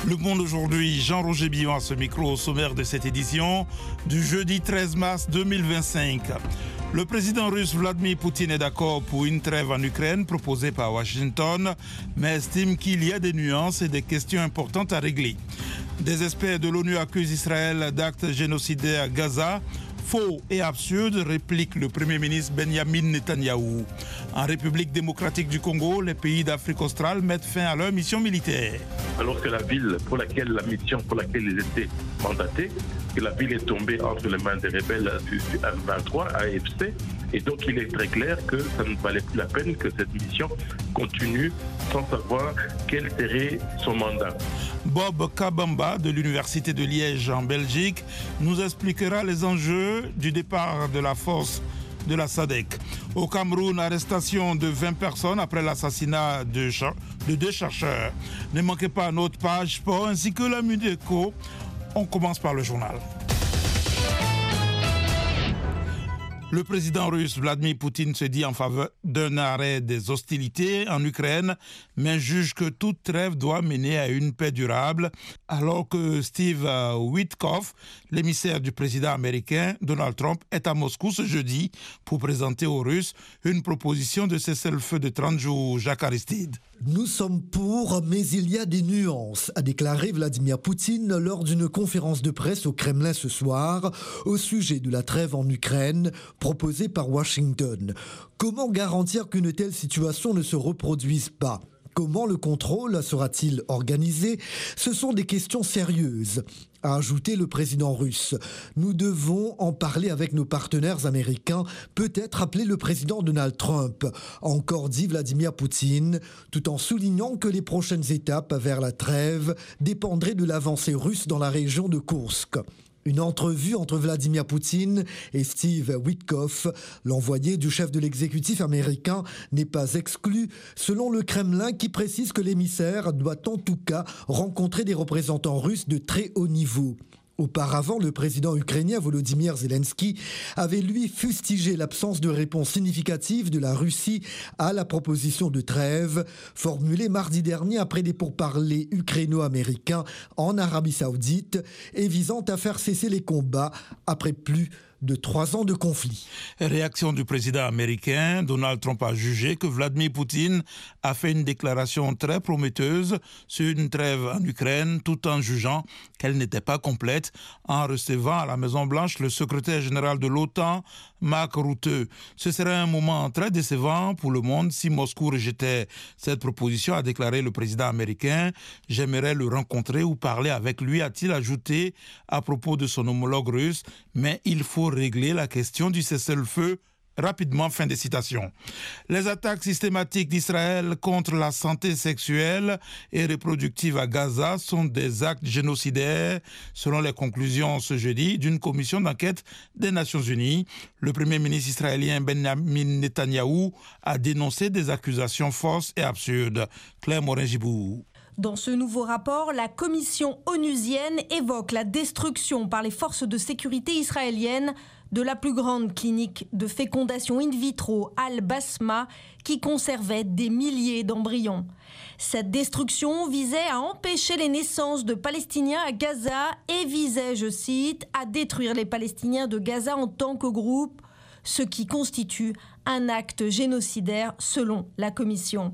Le Monde aujourd'hui, Jean-Roger Billon à ce micro au sommaire de cette édition du jeudi 13 mars 2025. Le président russe Vladimir Poutine est d'accord pour une trêve en Ukraine proposée par Washington, mais estime qu'il y a des nuances et des questions importantes à régler. Des experts de l'ONU accusent Israël d'actes génocidaires à Gaza. Faux et absurde, réplique le Premier ministre Benjamin Netanyahou. En République démocratique du Congo, les pays d'Afrique australe mettent fin à leur mission militaire. Alors que la ville la mission pour laquelle ils étaient mandatés, que la ville est tombée entre les mains des rebelles du M23, AFC, et donc il est très clair que ça ne valait plus la peine que cette mission continue sans savoir quel serait son mandat. Bob Kabamba de l'Université de Liège en Belgique nous expliquera les enjeux du départ de la force de la SADC. Au Cameroun, arrestation de 20 personnes après l'assassinat de 2 chercheurs. Ne manquez pas notre page sport ainsi que la Mudeco. On commence par le journal. Le président russe Vladimir Poutine se dit en faveur d'un arrêt des hostilités en Ukraine, mais juge que toute trêve doit mener à une paix durable, alors que Steve Witkoff, l'émissaire du président américain Donald Trump, est à Moscou ce jeudi pour présenter aux Russes une proposition de cessez-le-feu de 30 jours. Jacques Aristide. Nous sommes pour, mais il y a des nuances, a déclaré Vladimir Poutine lors d'une conférence de presse au Kremlin ce soir au sujet de la trêve en Ukraine proposée par Washington. Comment garantir qu'une telle situation ne se reproduise pas ? Comment le contrôle sera-t-il organisé ? Ce sont des questions sérieuses, a ajouté le président russe. Nous devons en parler avec nos partenaires américains, peut-être appeler le président Donald Trump, a encore dit Vladimir Poutine, tout en soulignant que les prochaines étapes vers la trêve dépendraient de l'avancée russe dans la région de Koursk. Une entrevue entre Vladimir Poutine et Steve Witkoff, l'envoyé du chef de l'exécutif américain, n'est pas exclue, selon le Kremlin qui précise que l'émissaire doit en tout cas rencontrer des représentants russes de très haut niveau. Auparavant, le président ukrainien Volodymyr Zelensky avait lui fustigé l'absence de réponse significative de la Russie à la proposition de trêve formulée mardi dernier après des pourparlers ukraino-américains en Arabie Saoudite et visant à faire cesser les combats après plus de 3 ans de conflit. Réaction du président américain, Donald Trump a jugé que Vladimir Poutine a fait une déclaration très prometteuse sur une trêve en Ukraine, tout en jugeant qu'elle n'était pas complète, en recevant à la Maison-Blanche le secrétaire général de l'OTAN, Mark Rutte. Ce serait un moment très décevant pour le monde si Moscou rejetait cette proposition, a déclaré le président américain. J'aimerais le rencontrer ou parler avec lui, a-t-il ajouté à propos de son homologue russe, mais il faut régler la question du cessez-le-feu rapidement. Fin des citations. Les attaques systématiques d'Israël contre la santé sexuelle et reproductive à Gaza sont des actes génocidaires, selon les conclusions ce jeudi d'une commission d'enquête des Nations Unies. Le premier ministre israélien Benjamin Netanyahou a dénoncé des accusations fausses et absurdes. Claire Morin-Gibou. Dans ce nouveau rapport, la commission onusienne évoque la destruction par les forces de sécurité israéliennes de la plus grande clinique de fécondation in vitro Al-Basma qui conservait des milliers d'embryons. Cette destruction visait à empêcher les naissances de Palestiniens à Gaza et visait, je cite, à détruire les Palestiniens de Gaza en tant que groupe, ce qui constitue un acte génocidaire selon la commission.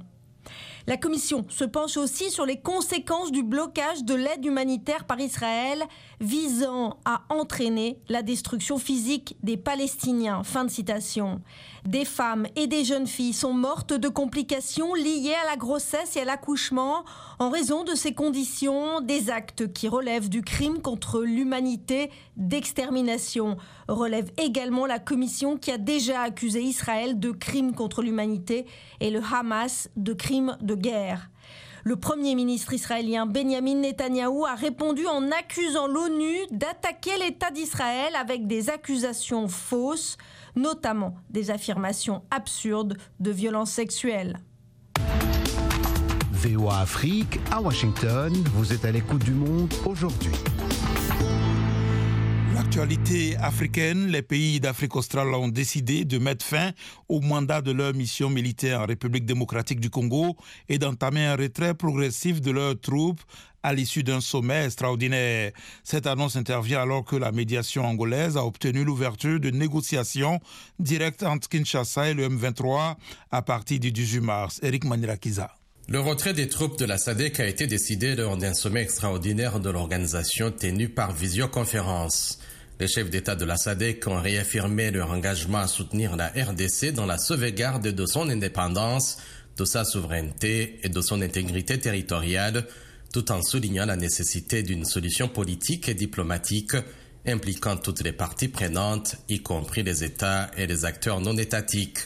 La commission se penche aussi sur les conséquences du blocage de l'aide humanitaire par Israël visant à entraîner la destruction physique des Palestiniens. Fin de citation. Des femmes et des jeunes filles sont mortes de complications liées à la grossesse et à l'accouchement en raison de ces conditions, des actes qui relèvent du crime contre l'humanité d'extermination. Relève également la commission qui a déjà accusé Israël de crimes contre l'humanité et le Hamas de crimes de guerre. Le Premier ministre israélien Benjamin Netanyahou a répondu en accusant l'ONU d'attaquer l'État d'Israël avec des accusations fausses, notamment des affirmations absurdes de violences sexuelles. VOA Afrique, à Washington, vous êtes à l'écoute du Monde aujourd'hui. La l'actualité africaine, les pays d'Afrique australe ont décidé de mettre fin au mandat de leur mission militaire en République démocratique du Congo et d'entamer un retrait progressif de leurs troupes à l'issue d'un sommet extraordinaire. Cette annonce intervient alors que la médiation angolaise a obtenu l'ouverture de négociations directes entre Kinshasa et le M23 à partir du 18 mars. Eric Manirakiza. Le retrait des troupes de la SADC a été décidé lors d'un sommet extraordinaire de l'organisation tenu par visioconférence. Les chefs d'État de la SADC ont réaffirmé leur engagement à soutenir la RDC dans la sauvegarde de son indépendance, de sa souveraineté et de son intégrité territoriale, tout en soulignant la nécessité d'une solution politique et diplomatique impliquant toutes les parties prenantes, y compris les États et les acteurs non étatiques.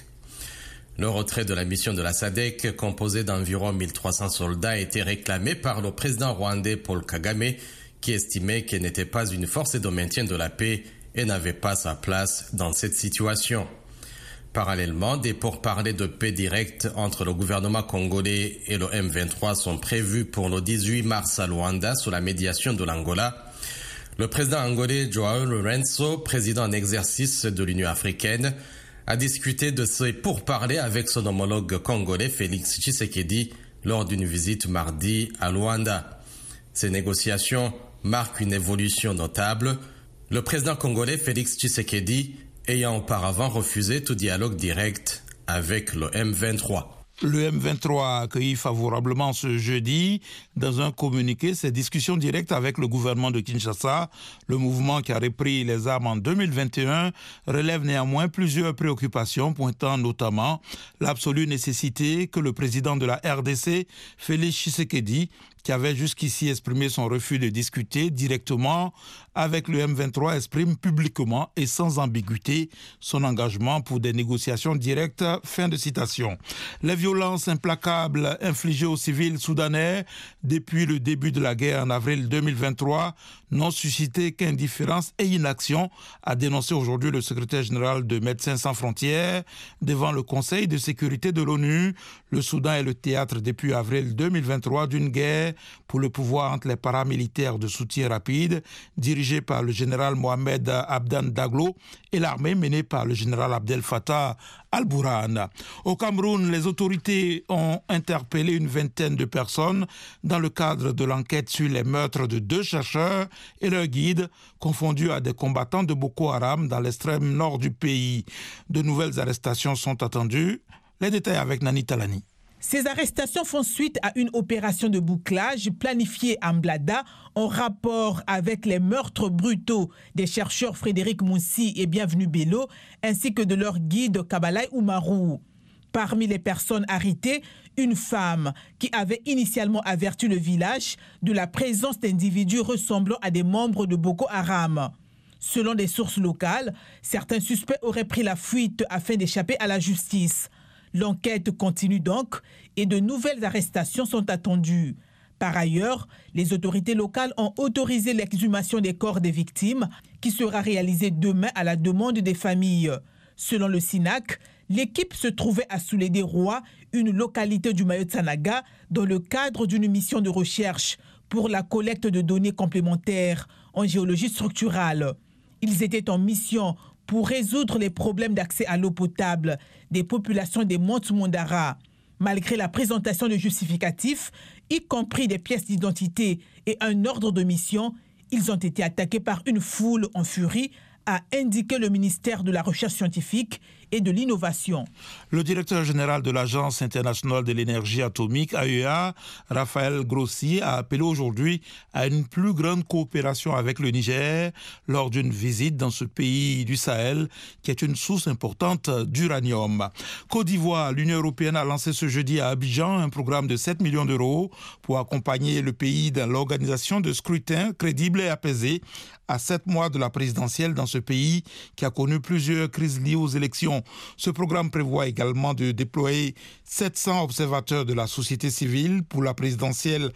Le retrait de la mission de la SADC, composée d'environ 1300 soldats, a été réclamé par le président rwandais Paul Kagame, qui estimait qu'elle n'était pas une force de maintien de la paix et n'avait pas sa place dans cette situation. Parallèlement, des pourparlers de paix directs entre le gouvernement congolais et le M23 sont prévus pour le 18 mars à Luanda sous la médiation de l'Angola. Le président angolais João Lourenço, président en exercice de l'Union africaine, a discuté de ces pourparlers avec son homologue congolais Félix Tshisekedi lors d'une visite mardi à Luanda. Ces négociations marquent une évolution notable, le président congolais Félix Tshisekedi ayant auparavant refusé tout dialogue direct avec le M23. Le M23 a accueilli favorablement ce jeudi, dans un communiqué, ces discussions directes avec le gouvernement de Kinshasa. Le mouvement qui a repris les armes en 2021 relève néanmoins plusieurs préoccupations, pointant notamment l'absolue nécessité que le président de la RDC, Félix Tshisekedi, qui avait jusqu'ici exprimé son refus de discuter directement avec le M23, exprime publiquement et sans ambiguïté son engagement pour des négociations directes. Fin de citation. Les violences implacables infligées aux civils soudanais depuis le début de la guerre en avril 2023 n'ont suscité qu'indifférence et inaction, a dénoncé aujourd'hui le secrétaire général de Médecins sans frontières devant le Conseil de sécurité de l'ONU. Le Soudan est le théâtre depuis avril 2023 d'une guerre pour le pouvoir entre les paramilitaires de soutien rapide dirigés par le général Mohamed Abdan Daglo et l'armée menée par le général Abdel Fattah al-Burhan. Au Cameroun, les autorités ont interpellé une vingtaine de personnes dans le cadre de l'enquête sur les meurtres de 2 chercheurs et leurs guides confondus à des combattants de Boko Haram dans l'extrême nord du pays. De nouvelles arrestations sont attendues. Les détails avec Nani Talani. Ces arrestations font suite à une opération de bouclage planifiée à Mblada en rapport avec les meurtres brutaux des chercheurs Frédéric Moussi et Bienvenu Bello, ainsi que de leur guide Kabalai Oumarou. Parmi les personnes arrêtées, une femme qui avait initialement averti le village de la présence d'individus ressemblant à des membres de Boko Haram. Selon des sources locales, certains suspects auraient pris la fuite afin d'échapper à la justice. L'enquête continue donc et de nouvelles arrestations sont attendues. Par ailleurs, les autorités locales ont autorisé l'exhumation des corps des victimes qui sera réalisée demain à la demande des familles. Selon le SINAC, l'équipe se trouvait à Soulé-des-Rois, une localité du Mayo-Tsanaga, dans le cadre d'une mission de recherche pour la collecte de données complémentaires en géologie structurale. Ils étaient en mission pour résoudre les problèmes d'accès à l'eau potable des populations des Montes Mondara. Malgré la présentation de justificatifs, y compris des pièces d'identité et un ordre de mission, ils ont été attaqués par une foule en furie, a indiqué le ministère de la Recherche scientifique et de l'innovation. Le directeur général de l'Agence internationale de l'énergie atomique, AEA, Raphaël Grossi, a appelé aujourd'hui à une plus grande coopération avec le Niger lors d'une visite dans ce pays du Sahel qui est une source importante d'uranium. Côte d'Ivoire, l'Union européenne a lancé ce jeudi à Abidjan un programme de 7 millions d'euros pour accompagner le pays dans l'organisation de scrutins crédibles et apaisés à 7 mois de la présidentielle dans ce pays qui a connu plusieurs crises liées aux élections. Ce programme prévoit également de déployer 700 observateurs de la société civile pour la présidentielle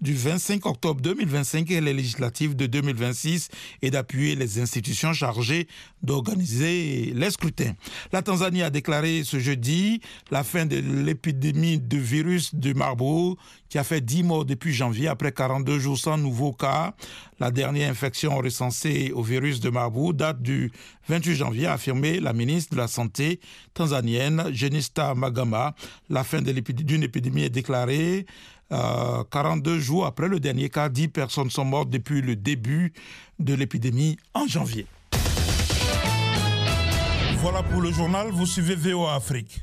du 25 octobre 2025 et les législatives de 2026 et d'appuyer les institutions chargées d'organiser les scrutins. La Tanzanie a déclaré ce jeudi la fin de l'épidémie de virus du Marburg qui a fait 10 morts depuis janvier après 42 jours sans nouveaux cas. La dernière infection recensée au virus de Marburg date du 28 janvier, a affirmé la ministre de la Santé tanzanienne, Jenista Magama. La fin d'une épidémie est déclarée 42 jours après le dernier cas. 10 personnes sont mortes depuis le début de l'épidémie en janvier. Voilà pour le journal, vous suivez VOA Afrique.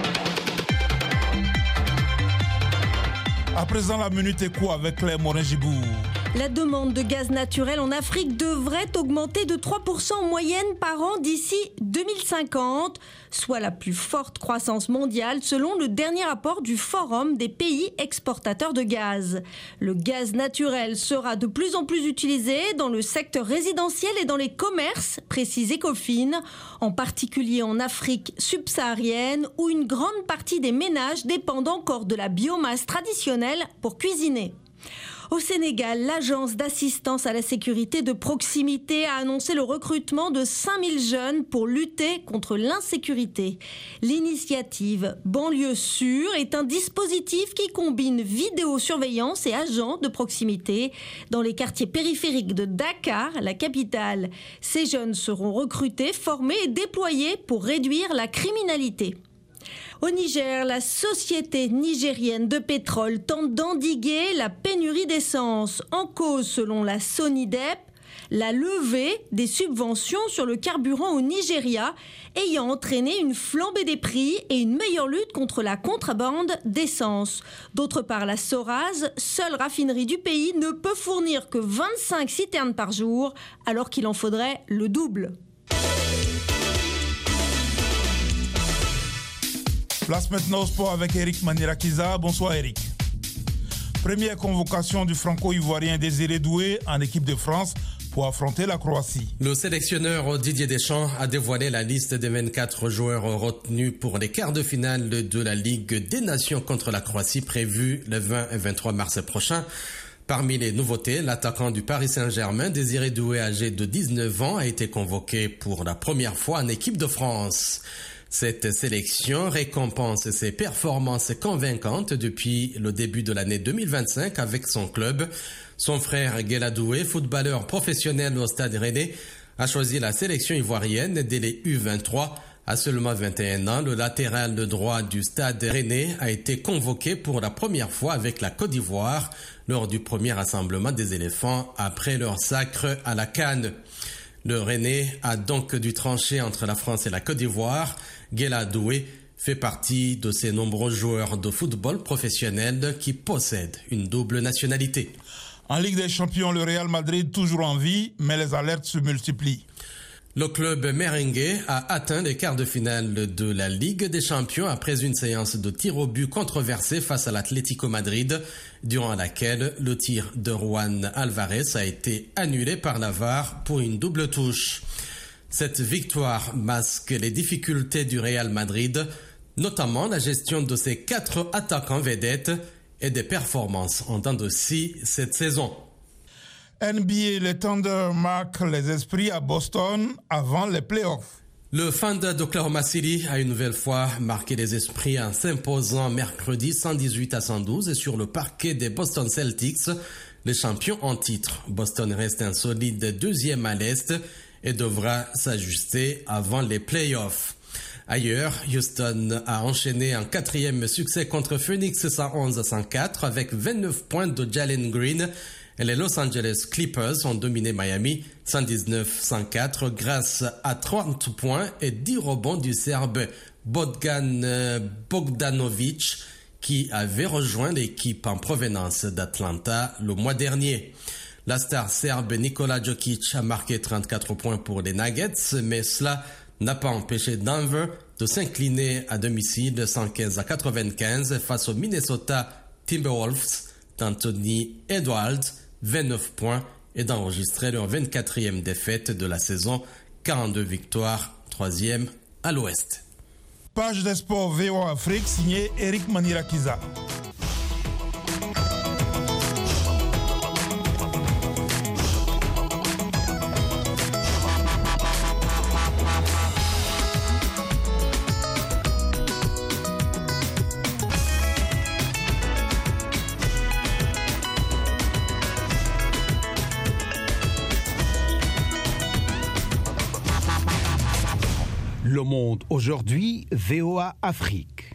À présent, la Minute Éco avec Claire Morin-Gibour. La demande de gaz naturel en Afrique devrait augmenter de 3% en moyenne par an d'ici 2050, soit la plus forte croissance mondiale selon le dernier rapport du Forum des pays exportateurs de gaz. Le gaz naturel sera de plus en plus utilisé dans le secteur résidentiel et dans les commerces, précise Ecofin, en particulier en Afrique subsaharienne où une grande partie des ménages dépendent encore de la biomasse traditionnelle pour cuisiner. Au Sénégal, l'agence d'assistance à la sécurité de proximité a annoncé le recrutement de 5000 jeunes pour lutter contre l'insécurité. L'initiative Banlieue Sûre est un dispositif qui combine vidéosurveillance et agents de proximité dans les quartiers périphériques de Dakar, la capitale. Ces jeunes seront recrutés, formés et déployés pour réduire la criminalité. Au Niger, la société nigérienne de pétrole tente d'endiguer la pénurie d'essence. En cause, selon la SONIDEP, la levée des subventions sur le carburant au Nigeria ayant entraîné une flambée des prix et une meilleure lutte contre la contrebande d'essence. D'autre part, la Soraz, seule raffinerie du pays, ne peut fournir que 25 citernes par jour, alors qu'il en faudrait le double. Place maintenant au sport avec Eric Manirakiza. Bonsoir Eric. Première convocation du franco-ivoirien Désiré Doué en équipe de France pour affronter la Croatie. Le sélectionneur Didier Deschamps a dévoilé la liste des 24 joueurs retenus pour les quarts de finale de la Ligue des Nations contre la Croatie prévue le 20 et 23 mars prochain. Parmi les nouveautés, l'attaquant du Paris Saint-Germain, Désiré Doué, âgé de 19 ans, a été convoqué pour la première fois en équipe de France. Cette sélection récompense ses performances convaincantes depuis le début de l'année 2025 avec son club. Son frère Guela Doué, footballeur professionnel au Stade Rennais, a choisi la sélection ivoirienne dès les U23. À seulement 21 ans, le latéral de droit du Stade Rennais a été convoqué pour la première fois avec la Côte d'Ivoire lors du premier rassemblement des éléphants après leur sacre à la CAN. Le Rennais a donc dû trancher entre la France et la Côte d'Ivoire. Guela Doué fait partie de ces nombreux joueurs de football professionnel qui possèdent une double nationalité. En Ligue des Champions, le Real Madrid toujours en vie, mais les alertes se multiplient. Le club merengue a atteint les quarts de finale de la Ligue des Champions après une séance de tir au but controversée face à l'Atlético Madrid, durant laquelle le tir de Juan Alvarez a été annulé par la VAR pour une double touche. Cette victoire masque les difficultés du Real Madrid, notamment la gestion de ses 4 attaquants vedettes et des performances en dents de scie cette saison. NBA, les Thunder marquent les esprits à Boston avant les playoffs. Le Thunder d'Oklahoma City a une nouvelle fois marqué les esprits en s'imposant mercredi 118-112 sur le parquet des Boston Celtics, les champions en titre. Boston reste un solide deuxième à l'Est et devra s'ajuster avant les playoffs. Ailleurs, Houston a enchaîné un 4e succès contre Phoenix 111-104 avec 29 points de Jalen Green. Et les Los Angeles Clippers ont dominé Miami 119-104 grâce à 30 points et 10 rebonds du Serbe Bogdan Bogdanovic qui avait rejoint l'équipe en provenance d'Atlanta le mois dernier. La star serbe Nikola Jokic a marqué 34 points pour les Nuggets, mais cela n'a pas empêché Denver de s'incliner à domicile 115-95 face aux Minnesota Timberwolves d'Anthony Edwards, 29 points, et d'enregistrer leur 24e défaite de la saison, 42 victoires, 3e à l'Ouest. Page des sports VOA Afrique, signé Eric Manirakiza. Le Monde aujourd'hui, VOA Afrique.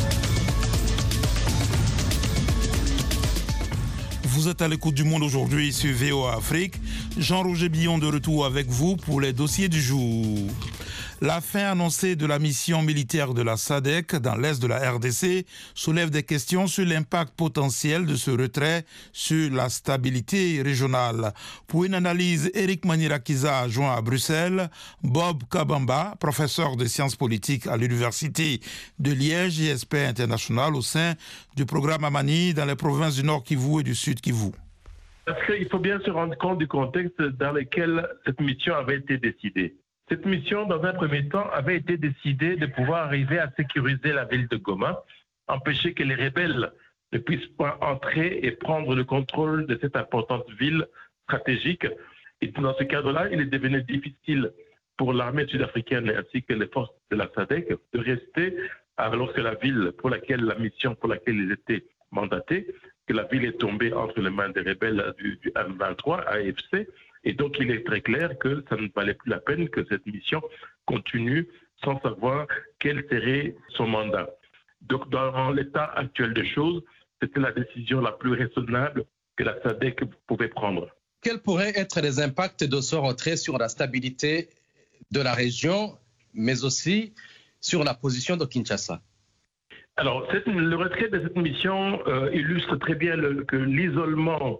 Vous êtes à l'écoute du Monde aujourd'hui sur VOA Afrique. Jean-Roger Billon de retour avec vous pour les dossiers du jour. La fin annoncée de la mission militaire de la SADC dans l'est de la RDC soulève des questions sur l'impact potentiel de ce retrait sur la stabilité régionale. Pour une analyse, Eric Manirakiza a joint à Bruxelles Bob Kabamba, professeur de sciences politiques à l'Université de Liège et expert international au sein du programme Amani dans les provinces du Nord Kivu et du Sud Kivu. Parce qu'il faut bien se rendre compte du contexte dans lequel cette mission avait été décidée. Cette mission, dans un premier temps, avait été décidée de pouvoir arriver à sécuriser la ville de Goma, empêcher que les rebelles ne puissent pas entrer et prendre le contrôle de cette importante ville stratégique. Et dans ce cadre-là, il est devenu difficile pour l'armée sud-africaine ainsi que les forces de la SADC de rester alors que la ville la mission pour laquelle ils étaient mandatés, que la ville est tombée entre les mains des rebelles du M23, AFC. Et donc, il est très clair que ça ne valait plus la peine que cette mission continue sans savoir quel serait son mandat. Donc, dans l'état actuel des choses, c'était la décision la plus raisonnable que la SADC pouvait prendre. Quels pourraient être les impacts de ce retrait sur la stabilité de la région, mais aussi sur la position de Kinshasa? Alors, le retrait de cette mission illustre très bien que l'isolement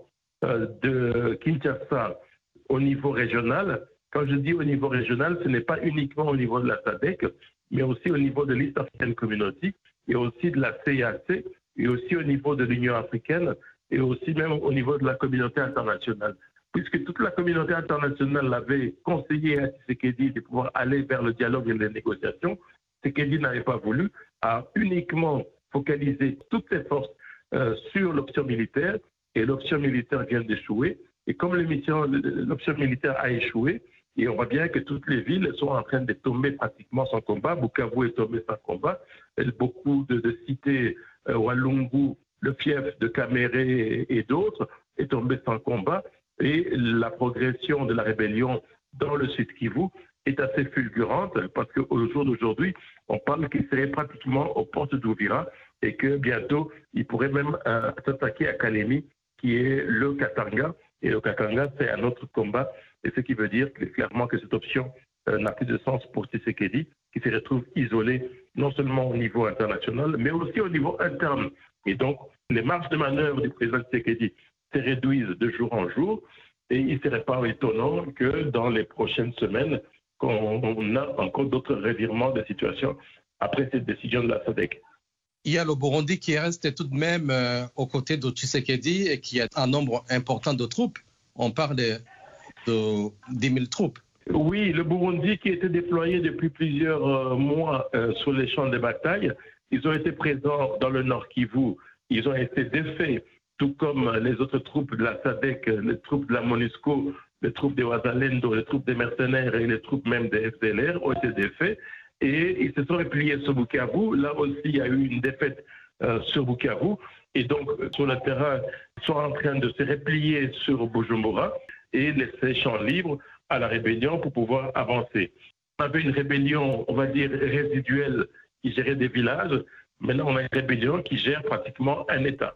de Kinshasa au niveau régional, quand je dis au niveau régional, ce n'est pas uniquement au niveau de la SADC, mais aussi au niveau de l'East African Community, et aussi de la CIAC, et aussi au niveau de l'Union africaine, et aussi même au niveau de la communauté internationale. Puisque toute la communauté internationale avait conseillé à Tshisekedi de pouvoir aller vers le dialogue et les négociations, Tshisekedi n'avait pas voulu, a uniquement focalisé toutes ses forces sur l'option militaire, et l'option militaire vient d'échouer. Et comme l'option militaire a échoué, et on voit bien que toutes les villes sont en train de tomber pratiquement sans combat. Bukavu est tombé sans combat. Beaucoup de cités, Walungu, le fief de Kaméré et d'autres, est tombé sans combat. Et la progression de la rébellion dans le Sud Kivu est assez fulgurante parce qu'au jour d'aujourd'hui, on parle qu'il serait pratiquement aux portes d'Ouvira et que bientôt, il pourrait même s'attaquer à Kalemi, qui est le Katanga. Et le Katanga, c'est un autre combat. Et ce qui veut dire clairement que cette option n'a plus de sens pour Tshisekedi, qui se retrouve isolé non seulement au niveau international, mais aussi au niveau interne. Et donc, les marges de manœuvre du président Tshisekedi se réduisent de jour en jour. Et il ne serait pas étonnant que dans les prochaines semaines, qu'on a encore d'autres revirements de situation après cette décision de la SADC. Il y a le Burundi qui reste tout de même aux côtés de Tshisekedi et qui a un nombre important de troupes. On parle de 10 000 troupes. Oui, le Burundi qui était déployé depuis plusieurs mois sur les champs de bataille, ils ont été présents dans le Nord Kivu, ils ont été défaits, tout comme les autres troupes de la SADC, les troupes de la MONUSCO, les troupes des Ouazalendo, les troupes des mercenaires et les troupes même des FDLR ont été défaits. Et ils se sont repliés sur Bukavu. Là aussi, il y a eu une défaite sur Bukavu. Et donc, sur le terrain, ils sont en train de se replier sur Bujumbura et laisser champ libre à la rébellion pour pouvoir avancer. On avait une rébellion, on va dire, résiduelle qui gérait des villages. Maintenant, on a une rébellion qui gère pratiquement un État.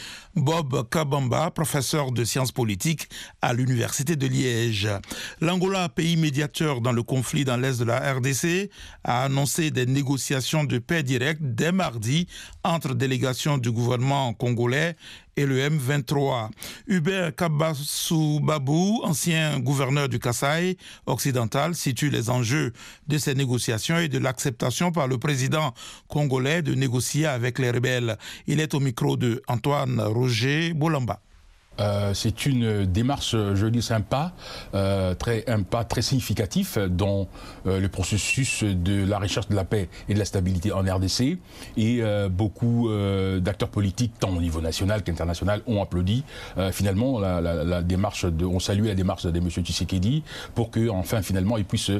Bob Kabamba, professeur de sciences politiques à l'Université de Liège. L'Angola, pays médiateur dans le conflit dans l'est de la RDC, a annoncé des négociations de paix directes dès mardi entre délégations du gouvernement congolais et le M23. Hubert Kabassou Babou, ancien gouverneur du Kasaï occidental, situe les enjeux de ces négociations et de l'acceptation par le président congolais de négocier avec les rebelles. Il est au micro de Antoine Roger Bolamba. C'est une démarche, je dis, sympa, un pas très significatif dans le processus de la recherche de la paix et de la stabilité en RDC. Et beaucoup d'acteurs politiques, tant au niveau national qu'international, ont applaudi finalement la démarche, ont salué la démarche de M. Tshisekedi pour que, enfin, finalement, il puisse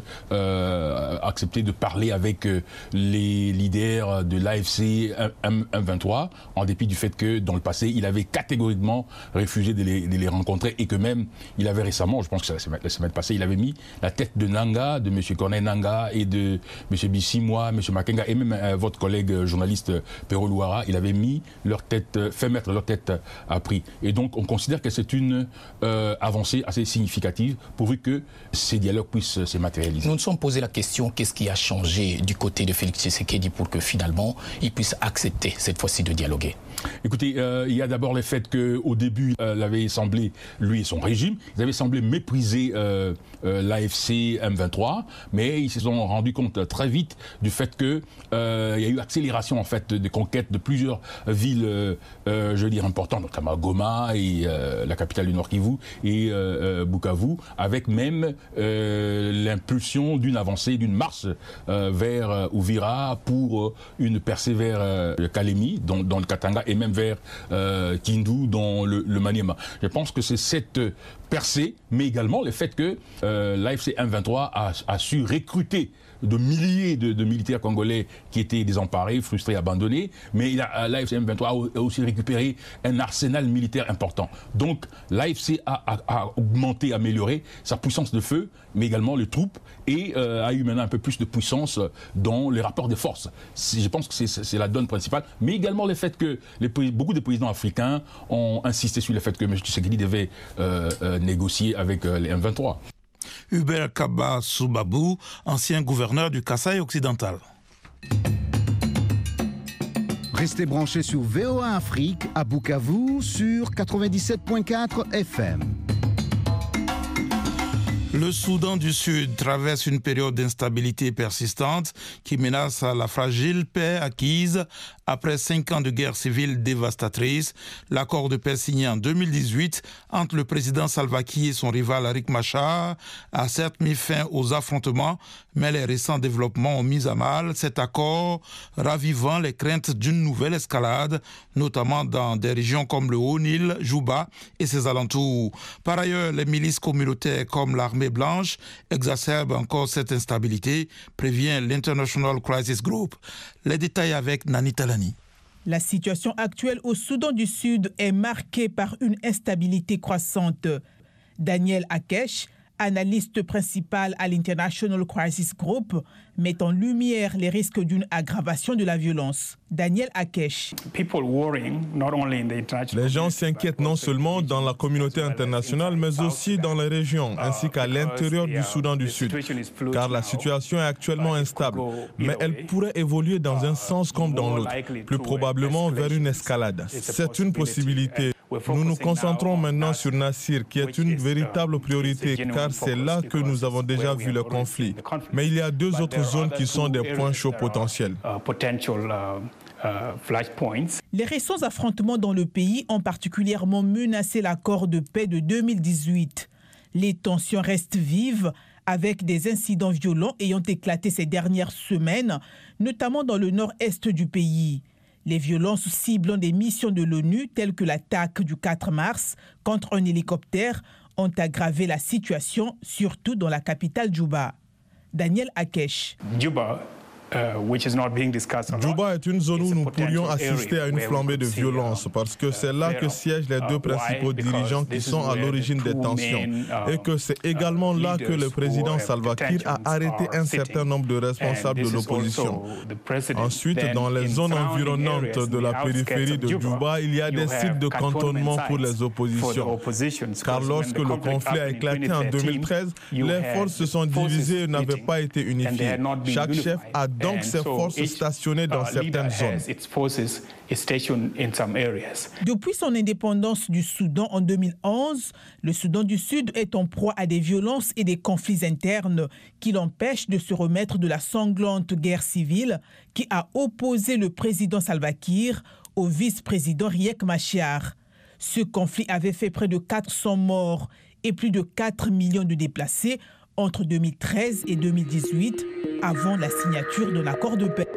accepter de parler avec les leaders de l'AFC M23, en dépit du fait que, dans le passé, il avait catégoriquement refusé obligé de les rencontrer et que même il avait récemment, je pense que c'est la semaine passée, il avait mis la tête de Nanga, de M. Corneille Nanga et de M. Bissi, moi, M. Makenga et même votre collègue journaliste Pero Louara, il avait mis leur tête, fait mettre leur tête à prix. Et donc on considère que c'est une avancée assez significative pourvu que ces dialogues puissent se matérialiser. Nous nous sommes posé la question, qu'est-ce qui a changé du côté de Félix Tshisekedi pour que finalement il puisse accepter cette fois-ci de dialoguer? Écoutez, il y a d'abord le fait qu'au début, il avait semblé, lui et son régime, ils avaient semblé mépriser l'AFC M23, mais ils se sont rendus compte très vite du fait qu'il y a eu accélération en fait de conquête de plusieurs villes, je veux dire, importantes, notamment Goma et la capitale du Nord Kivu et Bukavu, avec même l'impulsion d'une avancée, d'une marche vers Uvira pour une percée vers Kalemi, dans le Katanga, et même vers Kindu dans le Maniema. Je pense que c'est cette percée, mais également le fait que l'AFC M23 a su recruter de milliers de militaires congolais qui étaient désemparés, frustrés, abandonnés, mais l'AFC M23 a aussi récupéré un arsenal militaire important. Donc l'AFC a augmenté, amélioré sa puissance de feu, mais également les troupes, et a eu maintenant un peu plus de puissance dans les rapports de force. Je pense que c'est la donne principale, mais également le fait que beaucoup de présidents africains ont insisté sur le fait que M. Tshisekedi devait négocier avec les M23. Hubert Kaba Soubabou, ancien gouverneur du Kasaï occidental. Restez branchés sur VOA Afrique à Bukavu sur 97.4 FM. Le Soudan du Sud traverse une période d'instabilité persistante qui menace la fragile paix acquise après 5 ans de guerre civile dévastatrice. L'accord de paix signé en 2018 entre le président Salva Kiir et son rival Riek Machar a certes mis fin aux affrontements, mais les récents développements ont mis à mal cet accord, ravivant les craintes d'une nouvelle escalade, notamment dans des régions comme le Haut-Nil, Juba et ses alentours. Par ailleurs, les milices communautaires comme l'armée blanche exacerbe encore cette instabilité, prévient l'International Crisis Group. Les détails avec Nani Talani. La situation actuelle au Soudan du Sud est marquée par une instabilité croissante. Daniel Akesh, analyste principal à l'International Crisis Group, met en lumière les risques d'une aggravation de la violence. Daniel Akesh. Les gens s'inquiètent non seulement dans la communauté internationale, mais aussi dans les régions, ainsi qu'à l'intérieur du Soudan du Sud, car la situation est actuellement instable, mais elle pourrait évoluer dans un sens comme dans l'autre, plus probablement vers une escalade. C'est une possibilité. Nous nous concentrons maintenant sur Nassir, qui est une véritable priorité, car c'est là que nous avons déjà vu le conflit. Mais il y a 2 autres zones qui sont des points chauds potentiels. Les récents affrontements dans le pays ont particulièrement menacé l'accord de paix de 2018. Les tensions restent vives, avec des incidents violents ayant éclaté ces dernières semaines, notamment dans le nord-est du pays. Les violences ciblant des missions de l'ONU, telles que l'attaque du 4 mars contre un hélicoptère, ont aggravé la situation, surtout dans la capitale Juba. Daniel Akesh. Juba est une zone où nous pourrions assister à une flambée de violence parce que c'est là que siègent les 2 principaux dirigeants qui sont à l'origine des tensions et que c'est également là que le président Salva Kiir a arrêté un certain nombre de responsables de l'opposition. Ensuite, dans les zones environnantes de la périphérie de Juba, il y a des sites de cantonnement pour les oppositions. Car lorsque le conflit a éclaté en 2013, les forces se sont divisées et n'avaient pas été unifiées. Chaque chef a donc ses forces stationnées dans certaines zones. Depuis son indépendance du Soudan en 2011, le Soudan du Sud est en proie à des violences et des conflits internes qui l'empêchent de se remettre de la sanglante guerre civile qui a opposé le président Salva Kiir au vice-président Riek Machar. Ce conflit avait fait près de 400 morts et plus de 4 millions de déplacés entre 2013 et 2018, avant la signature de l'accord de paix.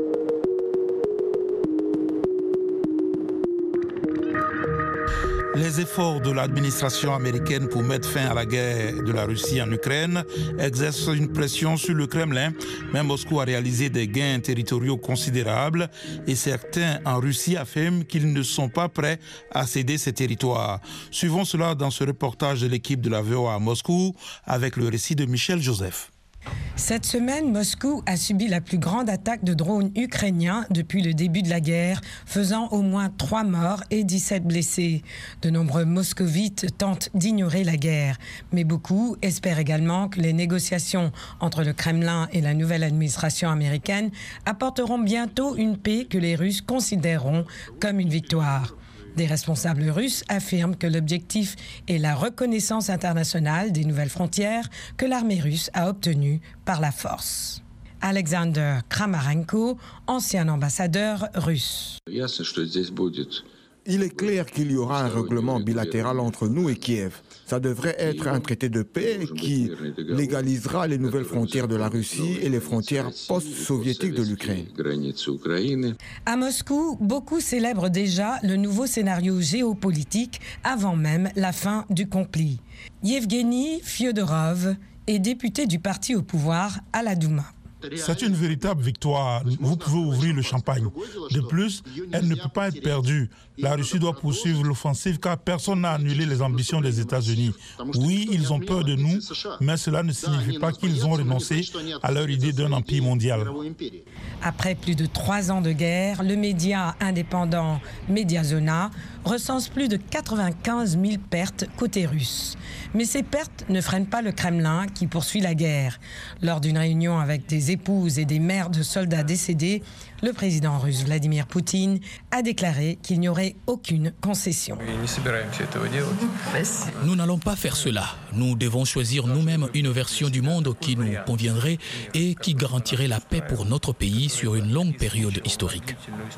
Les Les efforts de l'administration américaine pour mettre fin à la guerre de la Russie en Ukraine exercent une pression sur le Kremlin. Mais Moscou a réalisé des gains territoriaux considérables et certains en Russie affirment qu'ils ne sont pas prêts à céder ces territoires. Suivons cela dans ce reportage de l'équipe de la VOA à Moscou avec le récit de Michel Joseph. Cette semaine, Moscou a subi la plus grande attaque de drones ukrainiens depuis le début de la guerre, faisant au moins 3 morts et 17 blessés. De nombreux moscovites tentent d'ignorer la guerre, mais beaucoup espèrent également que les négociations entre le Kremlin et la nouvelle administration américaine apporteront bientôt une paix que les Russes considéreront comme une victoire. Des responsables russes affirment que l'objectif est la reconnaissance internationale des nouvelles frontières que l'armée russe a obtenues par la force. Alexander Kramarenko, ancien ambassadeur russe. Il est clair qu'il y aura un règlement bilatéral entre nous et Kiev. Ça devrait être un traité de paix qui légalisera les nouvelles frontières de la Russie et les frontières post-soviétiques de l'Ukraine. À Moscou, beaucoup célèbrent déjà le nouveau scénario géopolitique avant même la fin du conflit. Yevgeny Fyodorov est député du parti au pouvoir à la Douma. C'est une véritable victoire. Vous pouvez ouvrir le champagne. De plus, elle ne peut pas être perdue. La Russie doit poursuivre l'offensive car personne n'a annulé les ambitions des États-Unis. Oui, ils ont peur de nous, mais cela ne signifie pas qu'ils ont renoncé à leur idée d'un empire mondial. Après plus de 3 ans de guerre, le média indépendant Mediazona recense plus de 95 000 pertes côté russe. Mais ces pertes ne freinent pas le Kremlin qui poursuit la guerre. Lors d'une réunion avec des épouses et des mères de soldats décédés, le président russe Vladimir Poutine a déclaré qu'il n'y aurait aucune concession. Nous n'allons pas faire cela. Nous devons choisir nous-mêmes une version du monde qui nous conviendrait et qui garantirait la paix pour notre pays sur une longue période historique.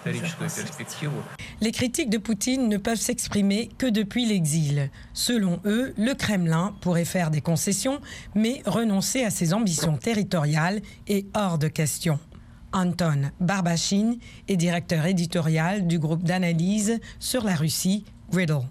Les critiques de Poutine ne peuvent s'exprimer que depuis l'exil. Selon eux, le Kremlin pourrait faire des concessions, mais renoncer à ses ambitions territoriales est hors de question. Anton Barbachine est directeur éditorial du groupe d'analyse sur la Russie, Riddle.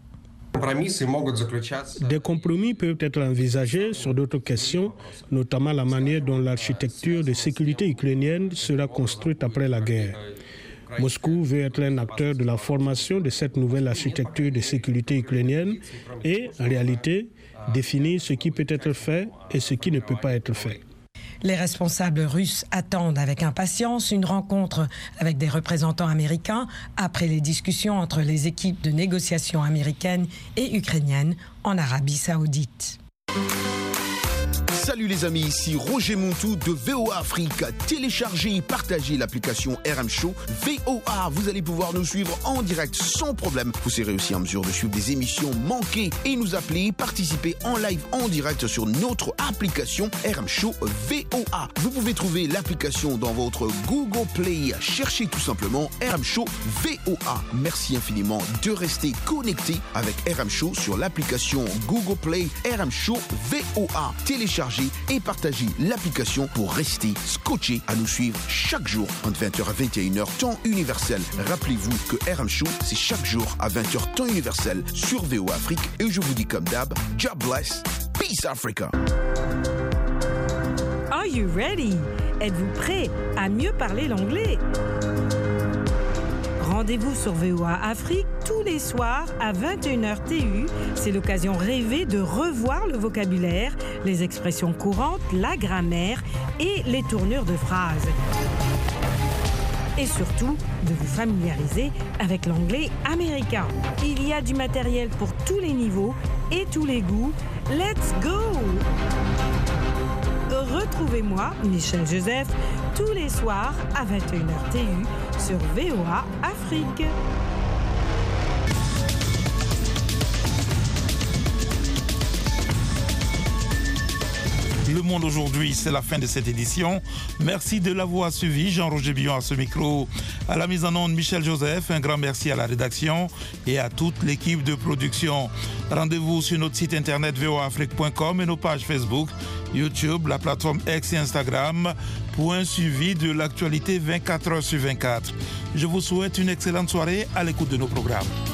Des compromis peuvent être envisagés sur d'autres questions, notamment la manière dont l'architecture de sécurité ukrainienne sera construite après la guerre. Moscou veut être un acteur de la formation de cette nouvelle architecture de sécurité ukrainienne et, en réalité, définir ce qui peut être fait et ce qui ne peut pas être fait. Les responsables russes attendent avec impatience une rencontre avec des représentants américains après les discussions entre les équipes de négociation américaines et ukrainiennes en Arabie Saoudite. Salut les amis, ici Roger Montou de VOA Afrique. Téléchargez et partagez l'application RM Show VOA. Vous allez pouvoir nous suivre en direct sans problème. Vous serez aussi en mesure de suivre des émissions manquées et nous appeler, participer en live en direct sur notre application RM Show VOA. Vous pouvez trouver l'application dans votre Google Play. Cherchez tout simplement RM Show VOA. Merci infiniment de rester connecté avec RM Show sur l'application Google Play RM Show VOA. Téléchargez et partagez l'application pour rester scotché à nous suivre chaque jour entre 20h à 21h temps universel. Rappelez-vous que RM Show, c'est chaque jour à 20h temps universel sur VOA Afrique. Et je vous dis comme d'hab, God bless, peace Africa. Are you ready? Êtes-vous prêt à mieux parler l'anglais? Rendez-vous sur VOA Afrique tous les soirs à 21h TU. C'est l'occasion rêvée de revoir le vocabulaire, les expressions courantes, la grammaire et les tournures de phrases. Et surtout, de vous familiariser avec l'anglais américain. Il y a du matériel pour tous les niveaux et tous les goûts. Let's go! Retrouvez-moi, Michel Joseph, tous les soirs à 21h TU sur VOA Afrique. Le Monde aujourd'hui, c'est la fin de cette édition. Merci de l'avoir suivi. Jean-Roger Billon à ce micro. À la mise en onde, Michel Joseph. Un grand merci à la rédaction et à toute l'équipe de production. Rendez-vous sur notre site internet voaafrique.com et nos pages Facebook, YouTube, la plateforme X et Instagram pour un suivi de l'actualité 24h sur 24. Je vous souhaite une excellente soirée à l'écoute de nos programmes.